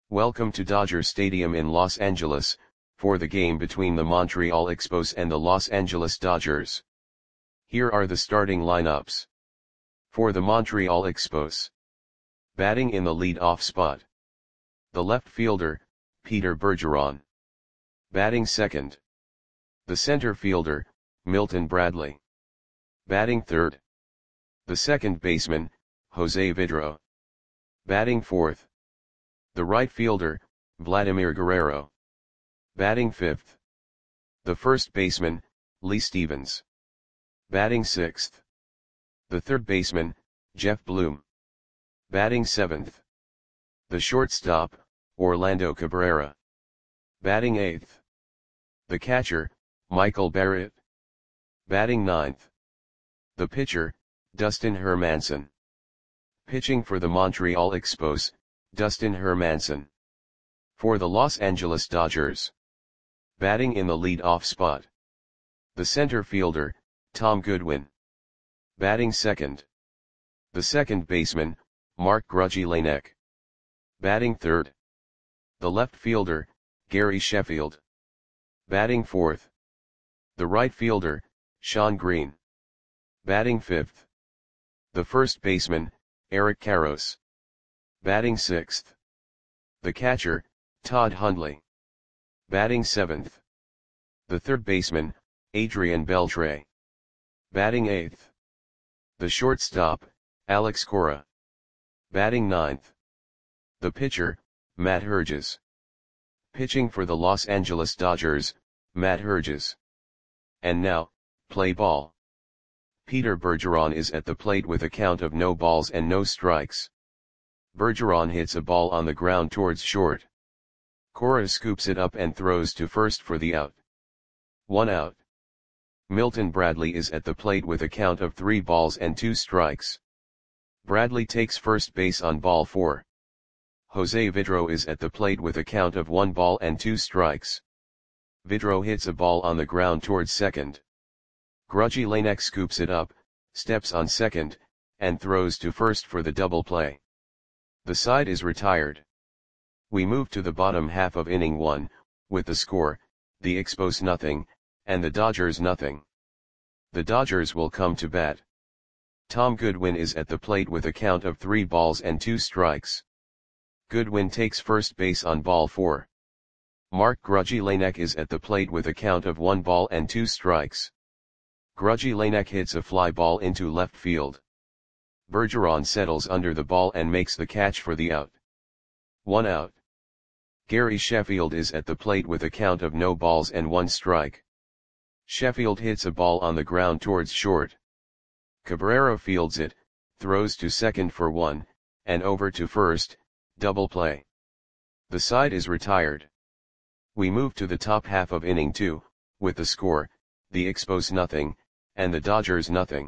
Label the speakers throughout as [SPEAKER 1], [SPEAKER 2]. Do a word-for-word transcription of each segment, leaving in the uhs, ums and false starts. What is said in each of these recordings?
[SPEAKER 1] Welcome to Dodger Stadium in Los Angeles, for the game between the Montreal Expos and the Los Angeles Dodgers. Here are the starting lineups. For the Montreal Expos. Batting in the lead-off spot. The left fielder, Peter Bergeron. Batting second. The center fielder, Milton Bradley. Batting third. The second baseman, Jose Vidro. Batting fourth. The right fielder, Vladimir Guerrero. Batting fifth. The first baseman, Lee Stevens. Batting sixth. The third baseman, Jeff Bloom. Batting seventh. The shortstop, Orlando Cabrera. Batting eighth. The catcher, Michael Barrett. Batting ninth. The pitcher, Dustin Hermanson. Pitching for the Montreal Expos, Dustin Hermanson. For the Los Angeles Dodgers. Batting in the lead-off spot. The center fielder, Tom Goodwin. Batting second. The second baseman, Mark Grudzielanek. Batting third. The left fielder, Gary Sheffield. Batting fourth. The right fielder, Shawn Green. Batting fifth. The first baseman, Eric Karros. Batting sixth. The catcher, Todd Hundley. Batting seventh. The third baseman, Adrian Beltre. Batting eighth. The shortstop, Alex Cora. Batting ninth. The pitcher, Matt Herges. Pitching for the Los Angeles Dodgers, Matt Herges. And now, play ball. Peter Bergeron is at the plate with a count of no balls and no strikes. Bergeron hits a ball on the ground towards short. Cora scoops it up and throws to first for the out. One out. Milton Bradley is at the plate with a count of three balls and two strikes. Bradley takes first base on ball four. Jose Vidro is at the plate with a count of one ball and two strikes. Vidro hits a ball on the ground towards second. Grudzielanek scoops it up, steps on second, and throws to first for the double play. The side is retired. We move to the bottom half of inning one, with the score, the Expos nothing, and the Dodgers nothing. The Dodgers will come to bat. Tom Goodwin is at the plate with a count of three balls and two strikes. Goodwin takes first base on ball four. Mark Grudzielanek is at the plate with a count of one ball and two strikes. Grudzielanek hits a fly ball into left field. Bergeron settles under the ball and makes the catch for the out. One out. Gary Sheffield is at the plate with a count of no balls and one strike. Sheffield hits a ball on the ground towards short. Cabrera fields it, throws to second for one, and over to first, double play. The side is retired. We move to the top half of inning two, with the score, the Expos nothing, and the Dodgers nothing.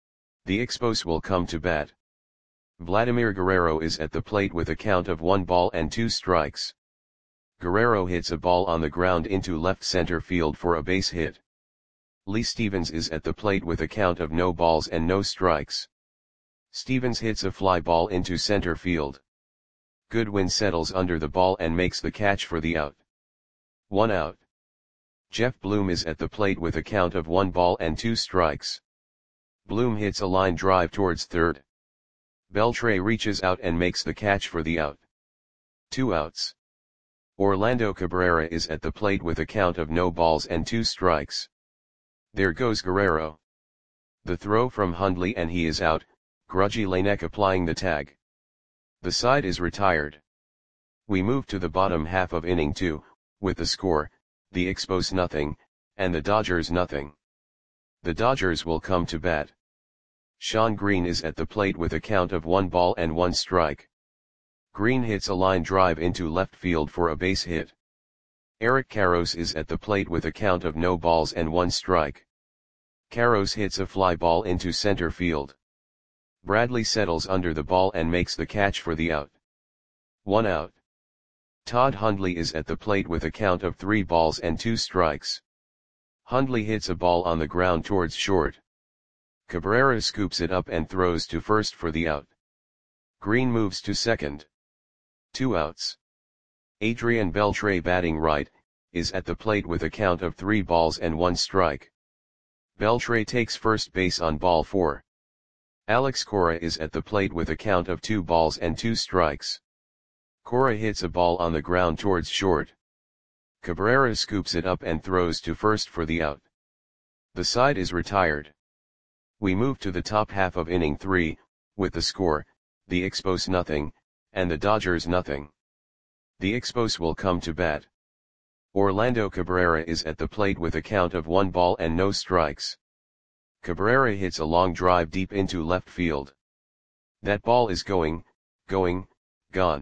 [SPEAKER 1] The Expos will come to bat. Vladimir Guerrero is at the plate with a count of one ball and two strikes. Guerrero hits a ball on the ground into left center field for a base hit. Lee Stevens is at the plate with a count of no balls and no strikes. Stevens hits a fly ball into center field. Goodwin settles under the ball and makes the catch for the out. One out. Jeff Bloom is at the plate with a count of one ball and two strikes. Bloom hits a line drive towards third. Beltre reaches out and makes the catch for the out. Two outs. Orlando Cabrera is at the plate with a count of no balls and two strikes. There goes Guerrero. The throw from Hundley and he is out, Grudzielanek applying the tag. The side is retired. We move to the bottom half of inning two, with the score, the Expos nothing, and the Dodgers nothing. The Dodgers will come to bat. Shawn Green is at the plate with a count of one ball and one strike. Green hits a line drive into left field for a base hit. Eric Karros is at the plate with a count of no balls and one strike. Karros hits a fly ball into center field. Bradley settles under the ball and makes the catch for the out. One out. Todd Hundley is at the plate with a count of three balls and two strikes. Hundley hits a ball on the ground towards short. Cabrera scoops it up and throws to first for the out. Green moves to second. Two outs. Adrian Beltre, batting right, is at the plate with a count of three balls and one strike. Beltre takes first base on ball four. Alex Cora is at the plate with a count of two balls and two strikes. Cora hits a ball on the ground towards short. Cabrera scoops it up and throws to first for the out. The side is retired. We move to the top half of inning three, with the score, the Expos nothing, and the Dodgers nothing. The Expos will come to bat. Orlando Cabrera is at the plate with a count of one ball and no strikes. Cabrera hits a long drive deep into left field. That ball is going, going, gone.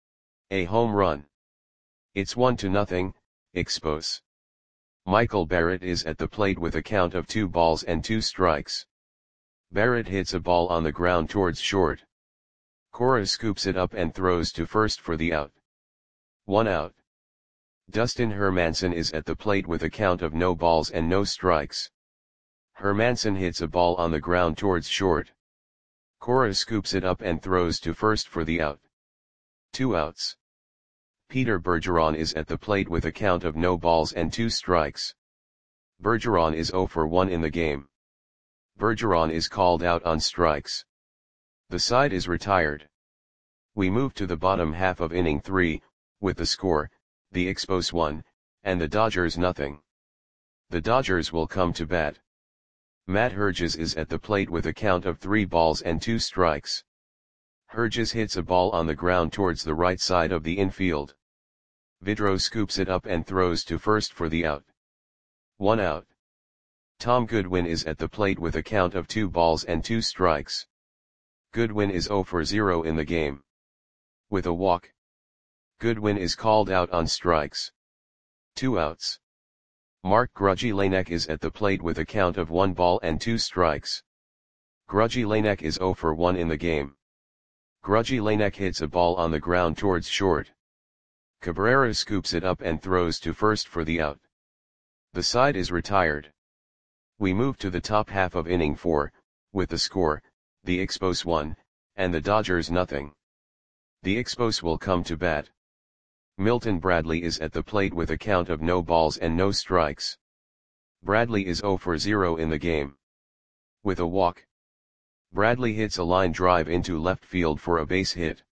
[SPEAKER 1] A home run. It's one to nothing, Expos. Michael Barrett is at the plate with a count of two balls and two strikes. Barrett hits a ball on the ground towards short. Cora scoops it up and throws to first for the out. One out. Dustin Hermanson is at the plate with a count of no balls and no strikes. Hermanson hits a ball on the ground towards short. Cora scoops it up and throws to first for the out. Two outs. Peter Bergeron is at the plate with a count of no balls and two strikes. Bergeron is zero for one in the game. Bergeron is called out on strikes. The side is retired. We move to the bottom half of inning three, with the score, the Expos one, and the Dodgers nothing. The Dodgers will come to bat. Matt Herges is at the plate with a count of three balls and two strikes. Herges hits a ball on the ground towards the right side of the infield. Vidro scoops it up and throws to first for the out. One out. Tom Goodwin is at the plate with a count of two balls and two strikes. Goodwin is zero for zero in the game. With a walk, Goodwin is called out on strikes. Two outs. Mark Grudzielanek is at the plate with a count of one ball and two strikes. Grudzielanek is zero for one in the game. Grudzielanek hits a ball on the ground towards short. Cabrera scoops it up and throws to first for the out. The side is retired. We move to the top half of inning four, with the score, the Expos one, and the Dodgers nothing. The Expos will come to bat. Milton Bradley is at the plate with a count of no balls and no strikes. Bradley is zero for zero in the game. With a walk, Bradley hits a line drive into left field for a base hit.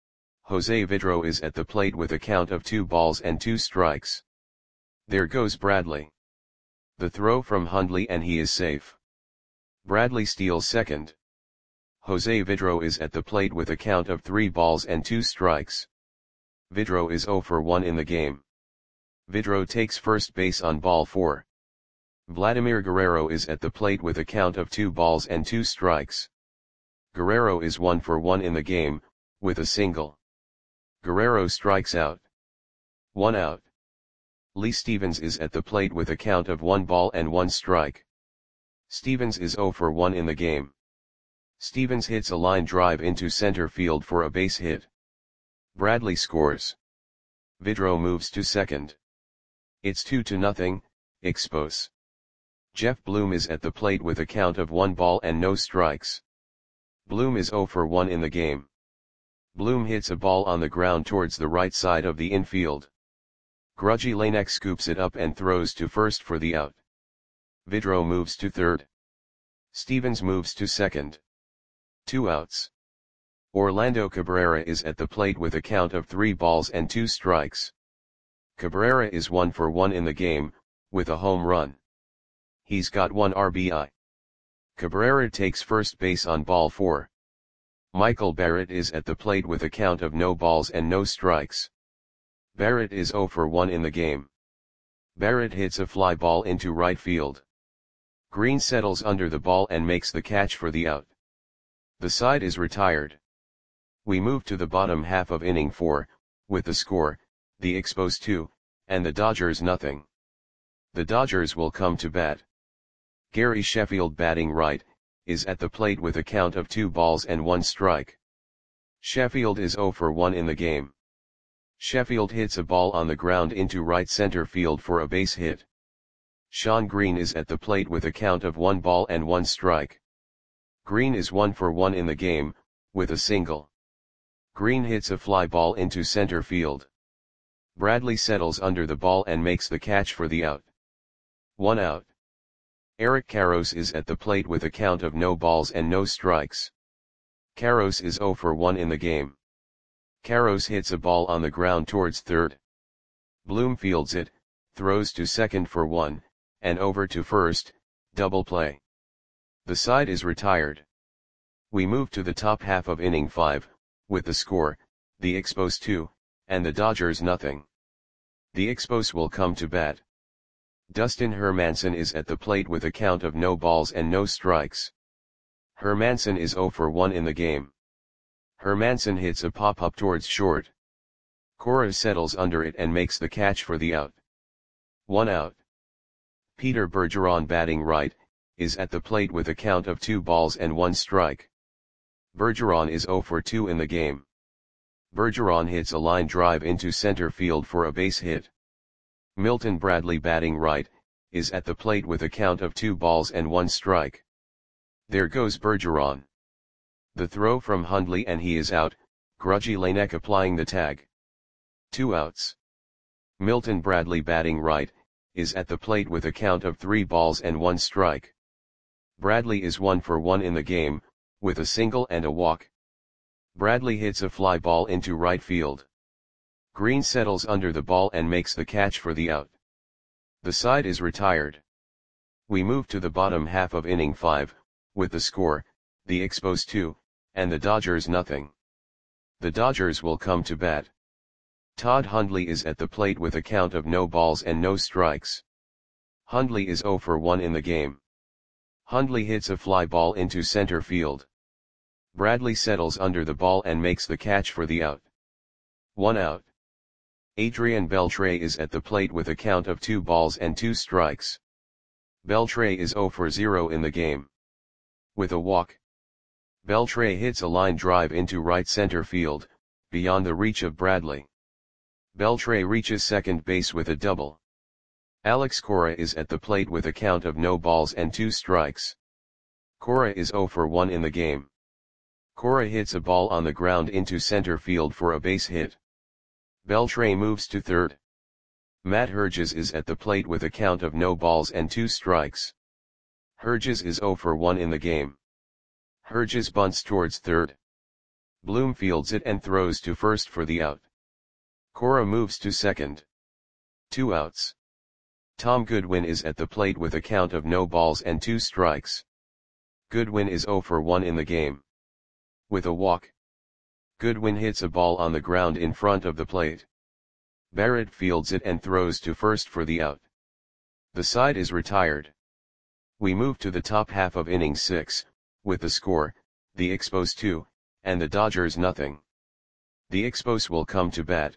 [SPEAKER 1] Jose Vidro is at the plate with a count of two balls and two strikes. There goes Bradley. The throw from Hundley and he is safe. Bradley steals second. Jose Vidro is at the plate with a count of three balls and two strikes. Vidro is zero for one in the game. Vidro takes first base on ball four. Vladimir Guerrero is at the plate with a count of two balls and two strikes. Guerrero is one for one in the game, with a single. Guerrero strikes out. One out. Lee Stevens is at the plate with a count of one ball and one strike. Stevens is zero for one in the game. Stevens hits a line drive into center field for a base hit. Bradley scores. Vidro moves to second. It's two to nothing, Expos. Jeff Bloom is at the plate with a count of one ball and no strikes. Bloom is zero for one in the game. Bloom hits a ball on the ground towards the right side of the infield. Grudzielanek scoops it up and throws to first for the out. Vidro moves to third. Stevens moves to second. Two outs. Orlando Cabrera is at the plate with a count of three balls and two strikes. Cabrera is one for one in the game, with a home run. He's got one R B I. Cabrera takes first base on ball four. Michael Barrett is at the plate with a count of no balls and no strikes. Barrett is zero for one in the game. Barrett hits a fly ball into right field. Green settles under the ball and makes the catch for the out. The side is retired. We move to the bottom half of inning four, with the score, the Expos two, and the Dodgers nothing. The Dodgers will come to bat. Gary Sheffield, batting right, is at the plate with a count of two balls and one strike. Sheffield is zero for one in the game. Sheffield hits a ball on the ground into right center field for a base hit. Sean Green is at the plate with a count of one ball and one strike. Green is one for one in the game, with a single. Green hits a fly ball into center field. Bradley settles under the ball and makes the catch for the out. One out. Eric Karros is at the plate with a count of no balls and no strikes. Karros is zero for one in the game. Karros hits a ball on the ground towards third. Bloom fields it, throws to second for one, and over to first, double play. The side is retired. We move to the top half of inning five, with the score, the Expos two, and the Dodgers nothing. The Expos will come to bat. Dustin Hermanson is at the plate with a count of no balls and no strikes. Hermanson is zero for one in the game. Hermanson hits a pop-up towards short. Cora settles under it and makes the catch for the out. One out. Peter Bergeron, batting right, is at the plate with a count of two balls and one strike. Bergeron is zero for two in the game. Bergeron hits a line drive into center field for a base hit. Milton Bradley, batting right, is at the plate with a count of two balls and one strike. There goes Bergeron. The throw from Hundley and he is out, Grudgy Lanek applying the tag. Two outs. Milton Bradley, batting right, is at the plate with a count of three balls and one strike. Bradley is one for one in the game, with a single and a walk. Bradley hits a fly ball into right field. Green settles under the ball and makes the catch for the out. The side is retired. We move to the bottom half of inning five, with the score, the Expos two, and the Dodgers nothing. The Dodgers will come to bat. Todd Hundley is at the plate with a count of no balls and no strikes. Hundley is zero for one in the game. Hundley hits a fly ball into center field. Bradley settles under the ball and makes the catch for the out. One out. Adrian Beltre is at the plate with a count of two balls and two strikes. Beltre is zero for zero in the game. With a walk. Beltre hits a line drive into right center field, beyond the reach of Bradley. Beltre reaches second base with a double. Alex Cora is at the plate with a count of no balls and two strikes. Cora is zero for one in the game. Cora hits a ball on the ground into center field for a base hit. Beltre moves to third. Matt Herges is at the plate with a count of no balls and two strikes. Herges is zero for one in the game. Herges bunts towards third. Bloom fields it and throws to first for the out. Cora moves to second. Two outs. Tom Goodwin is at the plate with a count of no balls and two strikes. Goodwin is zero for one in the game. With a walk. Goodwin hits a ball on the ground in front of the plate. Barrett fields it and throws to first for the out. The side is retired. We move to the top half of inning six, with the score, the Expos two, and the Dodgers nothing. The Expos will come to bat.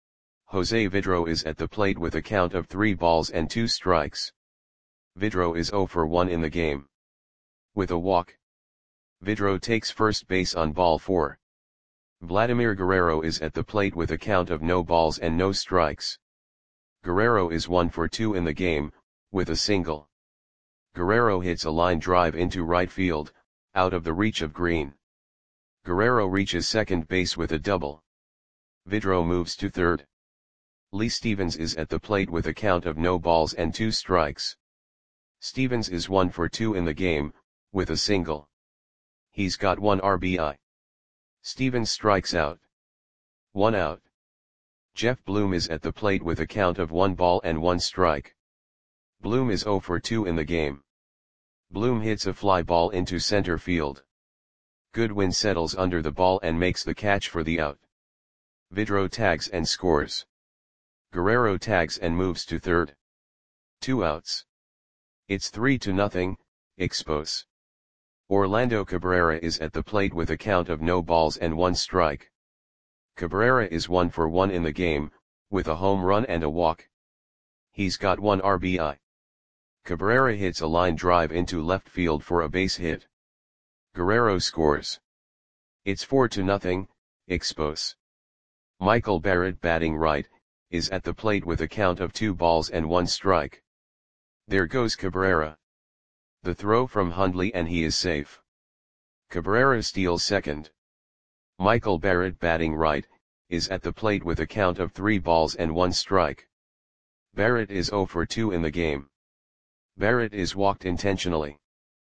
[SPEAKER 1] Jose Vidro is at the plate with a count of three balls and two strikes. Vidro is zero for one in the game. With a walk. Vidro takes first base on ball four. Vladimir Guerrero is at the plate with a count of no balls and no strikes. Guerrero is one for two in the game, with a single. Guerrero hits a line drive into right field, out of the reach of Green. Guerrero reaches second base with a double. Vidro moves to third. Lee Stevens is at the plate with a count of no balls and two strikes. Stevens is one for two in the game, with a single. He's got one R B I. Stevens strikes out. One out. Jeff Bloom is at the plate with a count of one ball and one strike. Bloom is zero for two in the game. Bloom hits a fly ball into center field. Goodwin settles under the ball and makes the catch for the out. Vidro tags and scores. Guerrero tags and moves to third. Two outs. It's three to nothing, Expos. Orlando Cabrera is at the plate with a count of no balls and one strike. Cabrera is one for one in the game, with a home run and a walk. He's got one R B I. Cabrera hits a line drive into left field for a base hit. Guerrero scores. It's four to nothing, Expos. Michael Barrett, batting right, is at the plate with a count of two balls and one strike. There goes Cabrera. The throw from Hundley and he is safe. Cabrera steals second. Michael Barrett, batting right, is at the plate with a count of three balls and one strike. Barrett is zero for two in the game. Barrett is walked intentionally.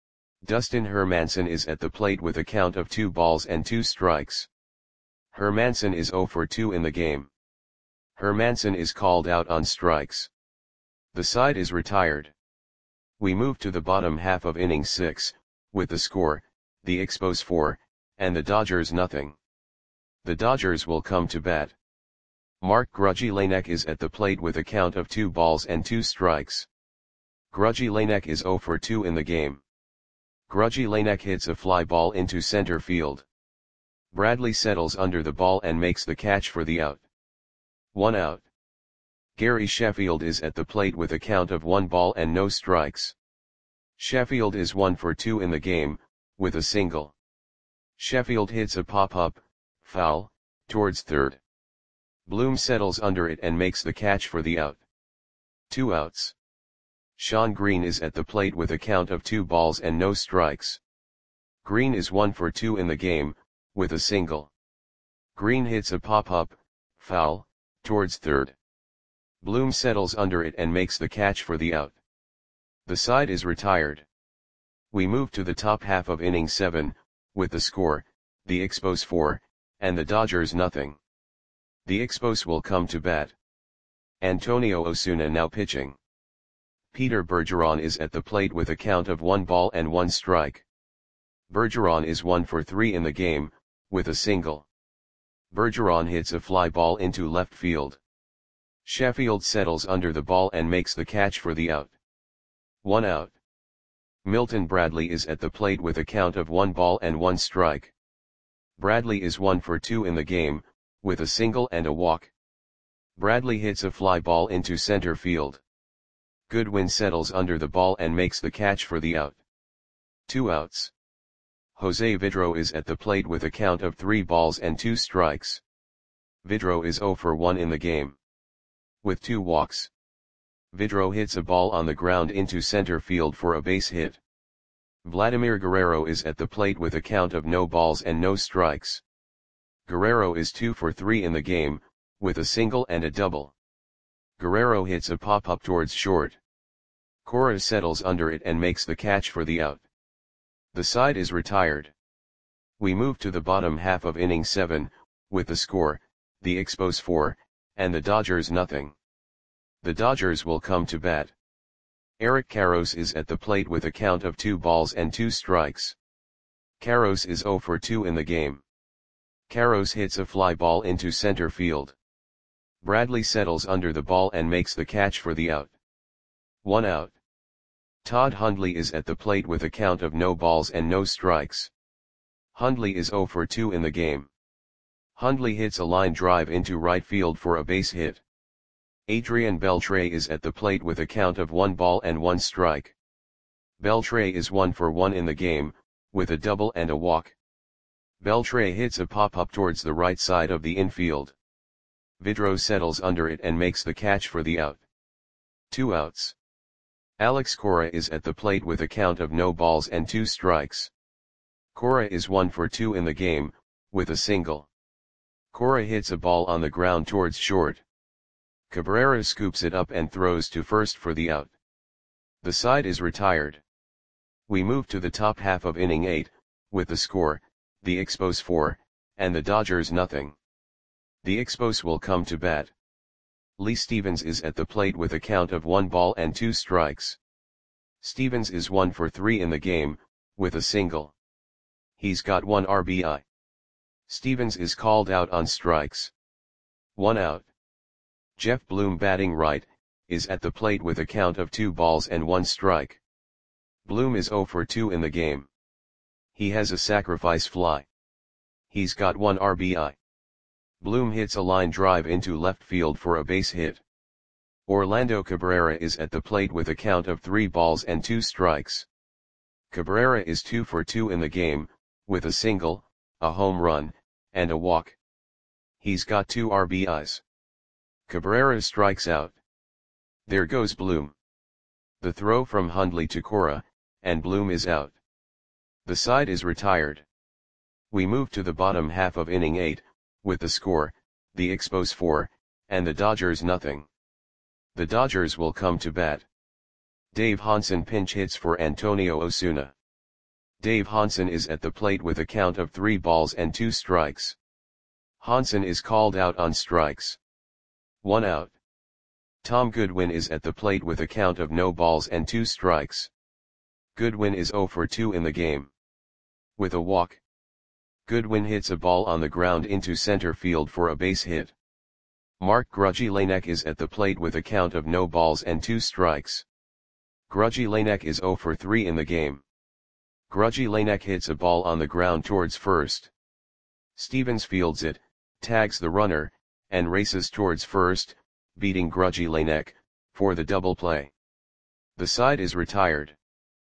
[SPEAKER 1] Dustin Hermanson is at the plate with a count of two balls and two strikes. Hermanson is zero for two in the game. Hermanson is called out on strikes. The side is retired. We move to the bottom half of inning six, with the score, the Expos four, and the Dodgers nothing. The Dodgers will come to bat. Mark Grudzielanek is at the plate with a count of two balls and two strikes. Grudzielanek is zero for two in the game. Grudzielanek hits a fly ball into center field. Bradley settles under the ball and makes the catch for the out. One out. Gary Sheffield is at the plate with a count of one ball and no strikes. Sheffield is one for two in the game, with a single. Sheffield hits a pop-up, foul, towards third. Bloom settles under it and makes the catch for the out. Two outs. Sean Green is at the plate with a count of two balls and no strikes. Green is one for two in the game, with a single. Green hits a pop-up, foul, towards third. Bloom settles under it and makes the catch for the out. The side is retired. We move to the top half of inning seven, with the score, the Expos four, and the Dodgers nothing. The Expos will come to bat. Antonio Osuna now pitching. Peter Bergeron is at the plate with a count of one ball and one strike. Bergeron is one for three in the game, with a single. Bergeron hits a fly ball into left field. Sheffield settles under the ball and makes the catch for the out. One out. Milton Bradley is at the plate with a count of one ball and one strike. Bradley is one for two in the game, with a single and a walk. Bradley hits a fly ball into center field. Goodwin settles under the ball and makes the catch for the out. Two outs. Jose Vidro is at the plate with a count of three balls and two strikes. Vidro is zero for one in the game. With two walks. Vidro hits a ball on the ground into center field for a base hit. Vladimir Guerrero is at the plate with a count of no balls and no strikes. Guerrero is two for three in the game, with a single and a double. Guerrero hits a pop-up towards short. Cora settles under it and makes the catch for the out. The side is retired. We move to the bottom half of inning seven, with the score, the Expos four, and the Dodgers nothing. The Dodgers will come to bat. Eric Karros is at the plate with a count of two balls and two strikes. Karros is zero for two in the game. Karros hits a fly ball into center field. Bradley settles under the ball and makes the catch for the out. One out. Todd Hundley is at the plate with a count of no balls and no strikes. Hundley is zero for two in the game. Hundley hits a line drive into right field for a base hit. Adrian Beltre is at the plate with a count of one ball and one strike. Beltre is one for one in the game, with a double and a walk. Beltre hits a pop-up towards the right side of the infield. Vidro settles under it and makes the catch for the out. Two outs. Alex Cora is at the plate with a count of no balls and two strikes. Cora is one for two in the game, with a single. Cora hits a ball on the ground towards short. Cabrera scoops it up and throws to first for the out. The side is retired. We move to the top half of inning eight, with the score, the Expos four, and the Dodgers nothing. The Expos will come to bat. Lee Stevens is at the plate with a count of one ball and two strikes. Stevens is one for three in the game, with a single. He's got one R B I. Stevens is called out on strikes. One out. Jeff Bloom, batting right, is at the plate with a count of two balls and one strike. Bloom is zero for two in the game. He has a sacrifice fly. He's got one R B I. Bloom hits a line drive into left field for a base hit. Orlando Cabrera is at the plate with a count of three balls and two strikes. Cabrera is two for two in the game, with a single, a home run, and a walk. He's got two R B Is. Cabrera strikes out. There goes Bloom. The throw from Hundley to Cora, and Bloom is out. The side is retired. We move to the bottom half of inning eight, with the score, the Expos four, and the Dodgers nothing. The Dodgers will come to bat. Dave Hansen pinch hits for Antonio Osuna. Dave Hansen is at the plate with a count of three balls and two strikes. Hansen is called out on strikes. One out. Tom Goodwin is at the plate with a count of no balls and two strikes. Goodwin is zero for two in the game. With a walk. Goodwin hits a ball on the ground into center field for a base hit. Mark Grudzielanek is at the plate with a count of no balls and two strikes. Grudzielanek is zero for three in the game. Grudzielanek hits a ball on the ground towards first. Stevens fields it, tags the runner, and races towards first, beating Grudzielanek, for the double play. The side is retired.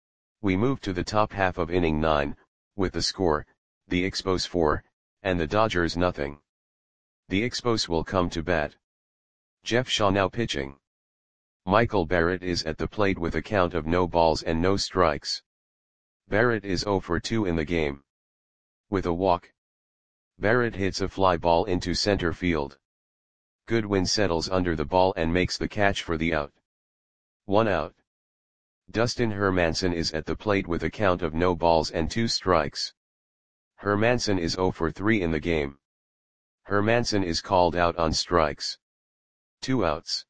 [SPEAKER 1] We move to the top half of inning nine, with the score, the Expos four, and the Dodgers nothing. The Expos will come to bat. Jeff Shaw now pitching. Michael Barrett is at the plate with a count of no balls and no strikes. Barrett is zero for two in the game. With a walk. Barrett hits a fly ball into center field. Goodwin settles under the ball and makes the catch for the out. One out. Dustin Hermanson is at the plate with a count of no balls and two strikes. Hermanson is zero for three in the game. Hermanson is called out on strikes. Two outs.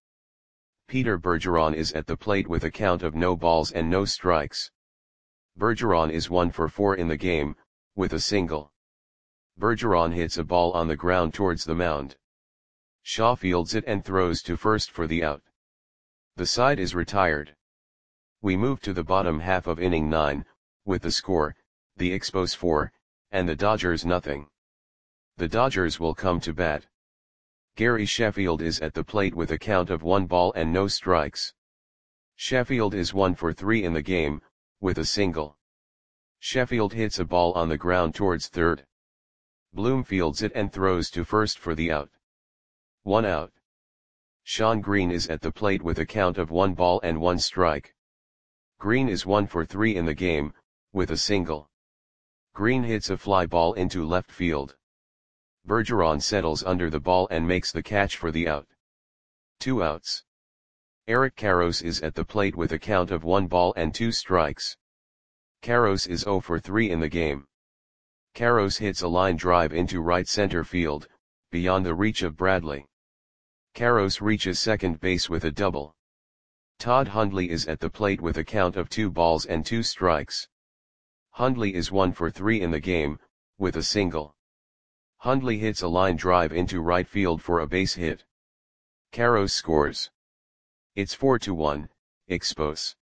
[SPEAKER 1] Peter Bergeron is at the plate with a count of no balls and no strikes. Bergeron is one for four in the game, with a single. Bergeron hits a ball on the ground towards the mound. Shaw fields it and throws to first for the out. The side is retired. We move to the bottom half of inning nine, with the score, the Expos four, and the Dodgers nothing. The Dodgers will come to bat. Gary Sheffield is at the plate with a count of one ball and no strikes. Sheffield is one for three in the game, with a single. Sheffield hits a ball on the ground towards third. Bloom fields it and throws to first for the out. One out. Sean Green is at the plate with a count of one ball and one strike. Green is one for three in the game, with a single. Green hits a fly ball into left field. Bergeron settles under the ball and makes the catch for the out. Two outs. Eric Karros is at the plate with a count of one ball and two strikes. Karros is zero for three in the game. Karros hits a line drive into right center field, beyond the reach of Bradley. Karros reaches second base with a double. Todd Hundley is at the plate with a count of two balls and two strikes. Hundley is one for three in the game, with a single. Hundley hits a line drive into right field for a base hit. Karros scores. It's four to one, Expos.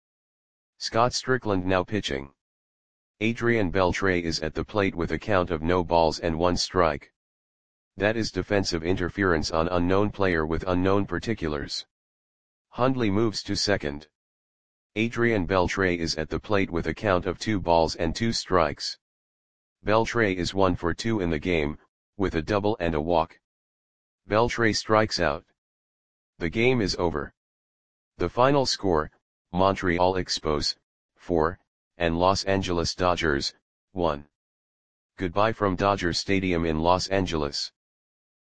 [SPEAKER 1] Scott Strickland now pitching. Adrian Beltre is at the plate with a count of no balls and one strike. That is defensive interference on unknown player with unknown particulars. Hundley moves to second. Adrian Beltre is at the plate with a count of two balls and two strikes. Beltre is one for two in the game, with a double and a walk. Beltre strikes out. The game is over. The final score, Montreal Expos, four, and Los Angeles Dodgers, one. Goodbye from Dodger Stadium in Los Angeles.